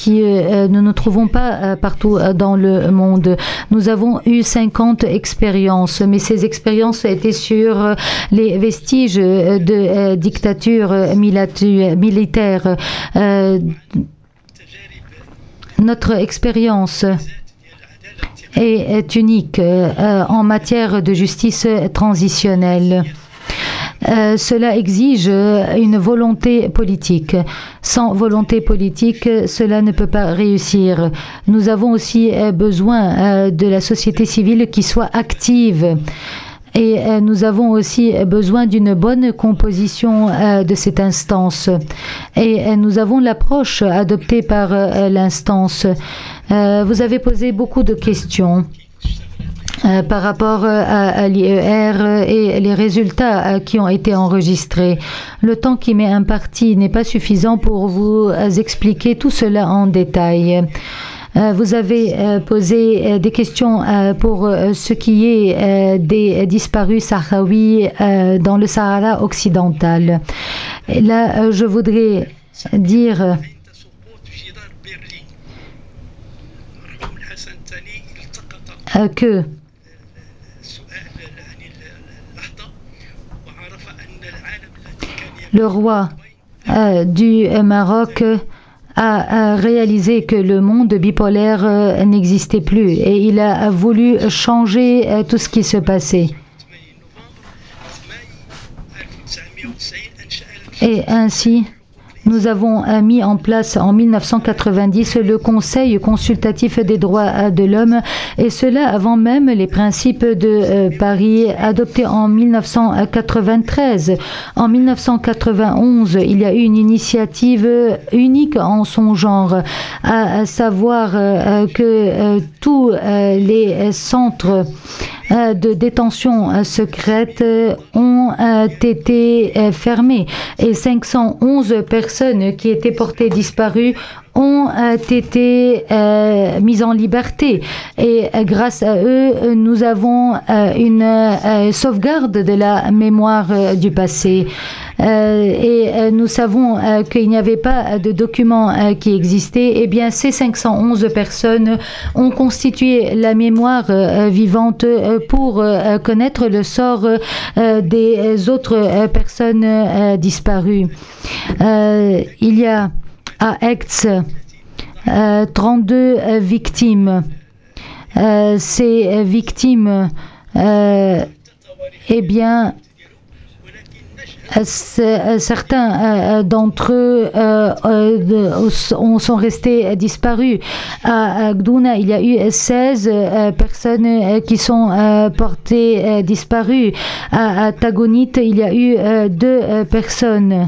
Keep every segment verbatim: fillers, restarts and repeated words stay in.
qui euh, nous ne trouvons pas euh, partout dans le monde. Nous avons eu cinquante expériences, mais ces expériences étaient sur les vestiges de euh, dictature militaire. Euh, notre expérience est, est unique euh, en matière de justice transitionnelle. Euh, cela exige une volonté politique. Sans volonté politique, cela ne peut pas réussir. Nous avons aussi besoin euh, de la société civile qui soit active. Et euh, nous avons aussi besoin d'une bonne composition euh, de cette instance. Et euh, nous avons l'approche adoptée par euh, l'instance. Euh, vous avez posé beaucoup de questions. Euh, par rapport euh, à, à l'I E R et les résultats euh, qui ont été enregistrés. Le temps qui m'est imparti n'est pas suffisant pour vous euh, expliquer tout cela en détail. Euh, vous avez euh, posé euh, des questions euh, pour euh, ce qui est euh, des disparus sahraouis euh, dans le Sahara occidental. Et là, euh, je voudrais dire euh, que le roi euh, du Maroc a, a réalisé que le monde bipolaire euh, n'existait plus et il a voulu changer euh, tout ce qui se passait. Et ainsi, nous avons mis en place en mille neuf cent quatre-vingt-dix le Conseil consultatif des droits de l'homme et cela avant même les principes de euh, Paris adoptés en mille neuf cent quatre-vingt-treize. En mille neuf cent quatre-vingt-onze, il y a eu une initiative unique en son genre, à savoir euh, que euh, tous euh, les centres euh, de détention euh, secrète ont euh, été euh, fermés et cinq cent onze personnes qui étaient portées disparues ont euh, été euh, mises en liberté et euh, grâce à eux nous avons euh, une euh, sauvegarde de la mémoire euh, du passé euh, et euh, nous savons euh, qu'il n'y avait pas de documents euh, qui existaient. Et bien ces cinq cent onze personnes ont constitué la mémoire euh, vivante euh, pour euh, connaître le sort euh, des autres euh, personnes euh, disparues. Euh, il y a à Aix euh, trente-deux euh, victimes. Euh, ces victimes, euh, eh bien, certains d'entre eux euh, sont restés disparus. À Gdouna, il y a eu seize personnes qui sont portées disparues. À Tagonit, il y a eu deux personnes.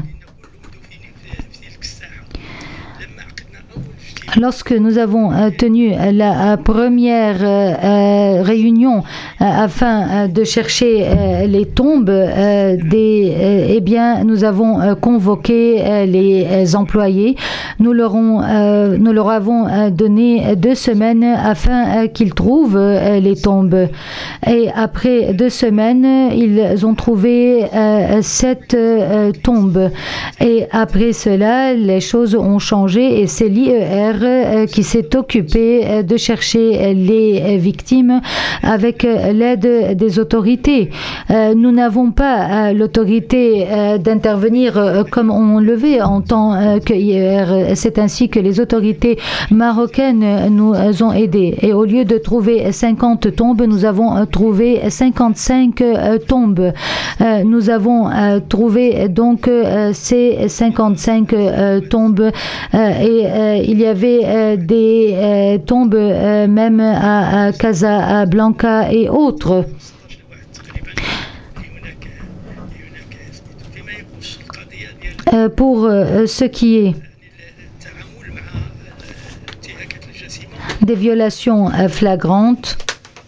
Lorsque nous avons tenu la première réunion afin de chercher les tombes, des, eh bien, nous avons convoqué les employés. Nous leur, ont, nous leur avons donné deux semaines afin qu'ils trouvent les tombes. Et après deux semaines, ils ont trouvé sept tombes. Et après cela, les choses ont changé et c'est l'I E R qui s'est occupé de chercher les victimes avec l'aide des autorités. Nous n'avons pas l'autorité d'intervenir comme on le veut en tant que I E R. C'est ainsi que les autorités marocaines nous ont aidés. Et au lieu de trouver cinquante tombes, nous avons trouvé cinquante-cinq tombes. Nous avons trouvé donc ces cinquante-cinq tombes et il y avait des tombes même à Casablanca et autres. Pour ce qui est des violations flagrantes,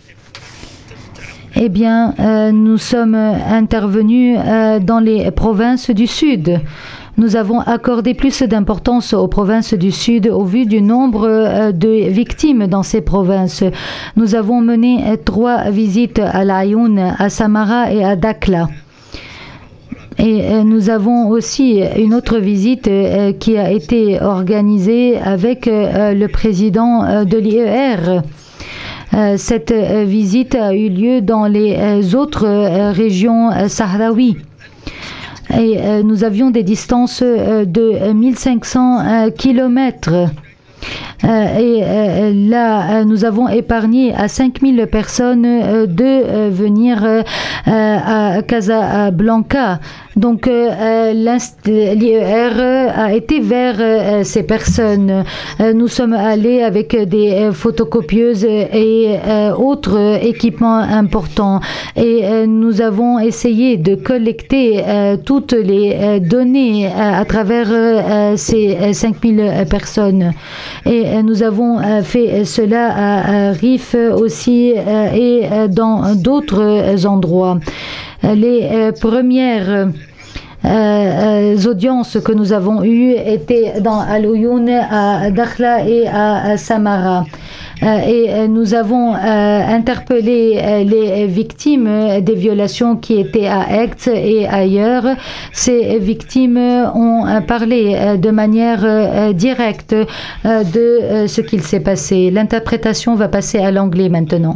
eh bien, euh, nous sommes intervenus euh, dans les provinces du Sud. Nous avons accordé plus d'importance aux provinces du Sud au vu du nombre euh, de victimes dans ces provinces. Nous avons mené trois visites à l'Ayoun, à Samara et à Dakhla. Et euh, nous avons aussi une autre visite euh, qui a été organisée avec euh, le président euh, de l'I E R. Euh, cette euh, visite a eu lieu dans les euh, autres euh, régions euh, sahraouies. Et euh, nous avions des distances euh, de mille cinq cents euh, kilomètres. Euh, et euh, là, euh, nous avons épargné à cinq mille personnes euh, de euh, venir euh, à Casablanca. Donc, euh, l'I E R a été vers euh, ces personnes. Euh, nous sommes allés avec des euh, photocopieuses et euh, autres équipements importants. Et euh, nous avons essayé de collecter euh, toutes les euh, données euh, à travers euh, ces cinq mille personnes. Et euh, nous avons euh, fait cela à, à Rif aussi euh, et euh, dans d'autres endroits. Les euh, premières Euh, euh, audiences que nous avons eues étaient dans Al-Ouyoun, à Dakhla et à, à Samara. Euh, et euh, nous avons euh, interpellé euh, les victimes des violations qui étaient à Aix et ailleurs. Ces victimes ont parlé euh, de manière euh, directe euh, de euh, ce qu'il s'est passé. L'interprétation va passer à l'anglais maintenant.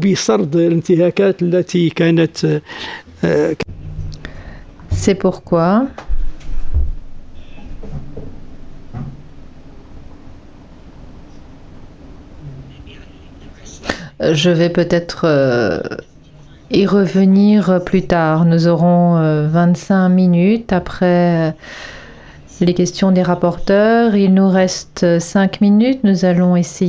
C'est pourquoi je vais peut-être euh, y revenir plus tard. Nous aurons euh, vingt-cinq minutes après euh, les questions des rapporteurs. Il nous reste cinq minutes. Nous allons essayer